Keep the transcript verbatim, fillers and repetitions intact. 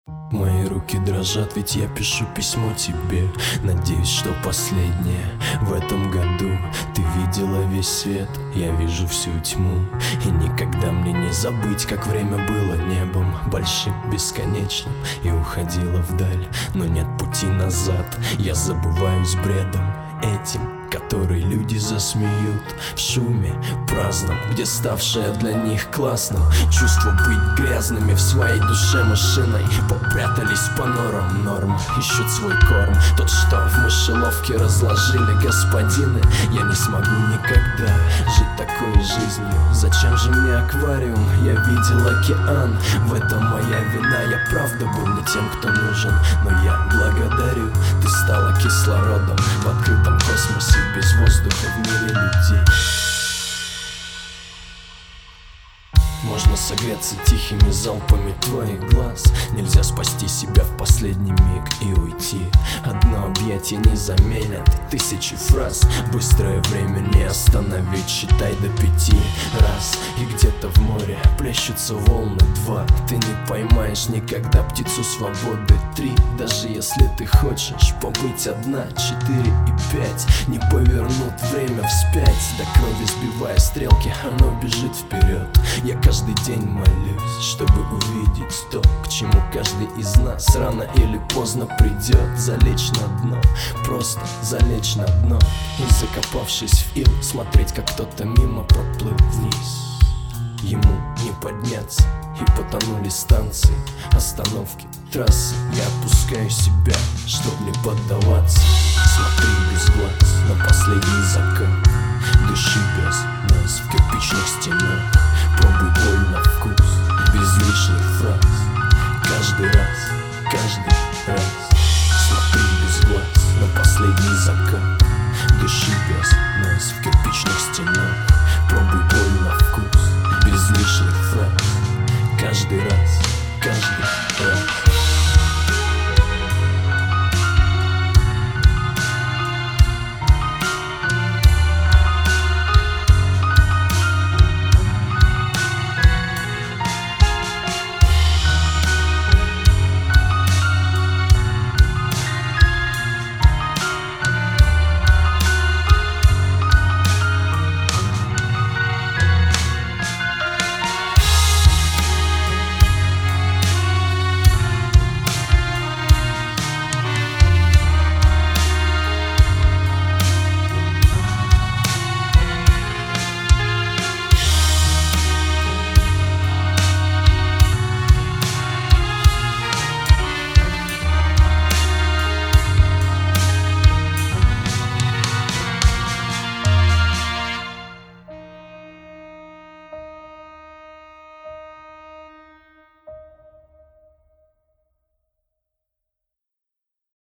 Мои руки дрожат, ведь я пишу письмо тебе. Надеюсь, что последнее в этом году. Ты видела весь свет, я вижу всю тьму. И никогда мне не забыть, как время было небом большим, бесконечным, и уходило вдаль. Но нет пути назад, я забываюсь бредом этим, который люди засмеют в шуме праздном, где ставшее для них классным чувство быть грязными в своей душе машиной. Попрятались по норам, норм ищут свой корм, тот, что в мышеловке разложили господины. Я не смогу никогда жить такой жизнью. Зачем же мне аквариум? Я видел океан. В этом моя вина, я правда был не тем, кто нужен. Но я благодарю, ты стала кислородом в открытом космосе без воздуха в мире людей. Можно согреться тихими залпами твоих глаз. Нельзя спасти себя в последний миг и уйти. Одно объятие не заменят тысячи фраз. Быстрое время не остановить, считай до пяти раз. И где-то в море плещутся волны два. Ты не поймаешь никогда птицу свободы три. Даже если ты хочешь побыть одна, четыре и пять не повернут время вспять. До крови сбивая стрелки, оно бежит вперед. Я каждый день молюсь, чтобы увидеть то, к чему каждый из нас рано или поздно придет. Залечь на дно, просто залечь на дно. И закопавшись в ил, смотреть, как кто-то мимо проплыл вниз. Ему не подняться, и потонули станции, остановки, трассы. Я опускаю себя, чтоб не поддаваться. Смотри без глаз на последний закат. Дыши без нас в кирпичных стенах. Пробуй боль на вкус, без лишних фраз. Каждый раз